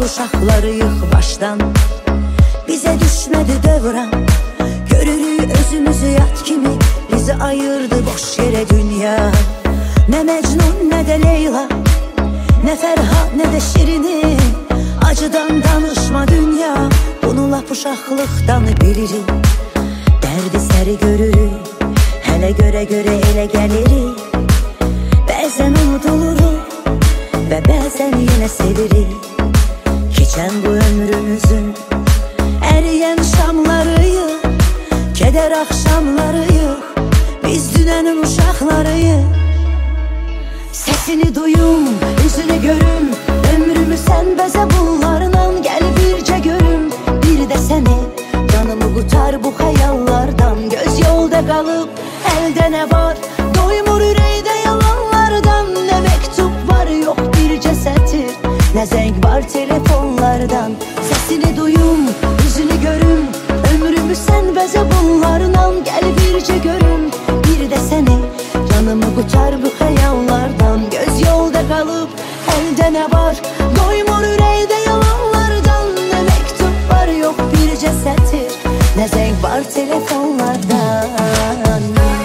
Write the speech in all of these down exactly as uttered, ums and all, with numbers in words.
uşaqlarıyıq başdan. Bizə düşmədi dövran, görürük özümüzü yat kimi. Bizi ayırdı boş yerə dünya. Nə Məcnun, nə də Leyla, nə Fərhad, nə də Şirini. Acıdan danışma dünya, bunu lap uşaqlıqdan bilirik. Dərdi səri görürük, hələ görə-görə elə gəlirik. Bəzən unuduluruq və bəzən yenə sevirik. Keçən bu ömrümüzün əriyən şamlarıyıq, kədər axşamlarıyıq, biz dünənin uşaqlarıyıq. Səsini duyum, üzünü görüm, ömrümü sən bəzə bunlarla. Gəl bircə görüm, bir də səni, canımı qutar bu xəyallardan. Göz yolda qalıb, əldə nə var, doymur ürəkdə yalanlardan. Nə məktub var, yox bircə sətir, nə zəng var telefonlardan. Səsini duyum, üzünü görüm, ömrümü sən bəzə bunlarla. Gəl bircə görüm, bir də səni, canımı qutar bu xəyallardan. Göz yolda qalıb, əldə nə var, doymur ürəkdə yalanlardan. Nə məktub var, yox bircə sətir, nə zəng var telefonlardan.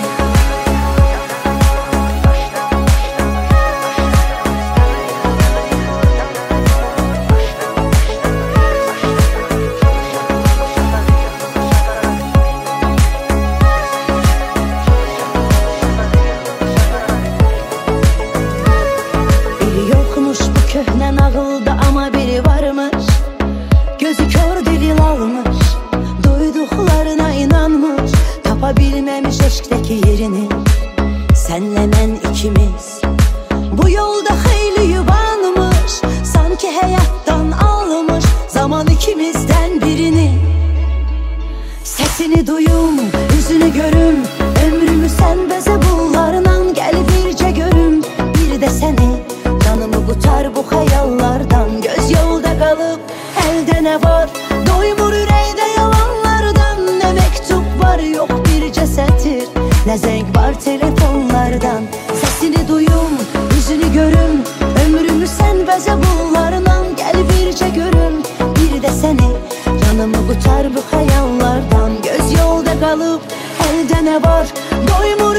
Köhnə nağılda amma biri varmış, gözü kör dili lalmış, duyduqlarına inanmış, tapa bilməmiş eşqdəki yerini. Sənlə mən ikimiz bu yolda xeyli yubanmış, sanki həyatdan almış zaman ikimizdən birini. Səsini duyum, üzünü görüm, ömrümü sən bəzə bunlarla. Gəl bircə görüm, bir də səni, canımı qutar bu xəyallardan. Göz yolda qalıb, əldə nə var, doymur ürəkdə yalanlardan. Nə məktub var, yox bircə sətir, nə zəng var telefonlardan. Səsini duyum, üzünü görüm, ömrümü sən bəzə bunlarla. Gəl bircə görüm, bir də səni, canımı qutar bu xəyallardan. Göz yolda qalıb, əldə nə var, doymur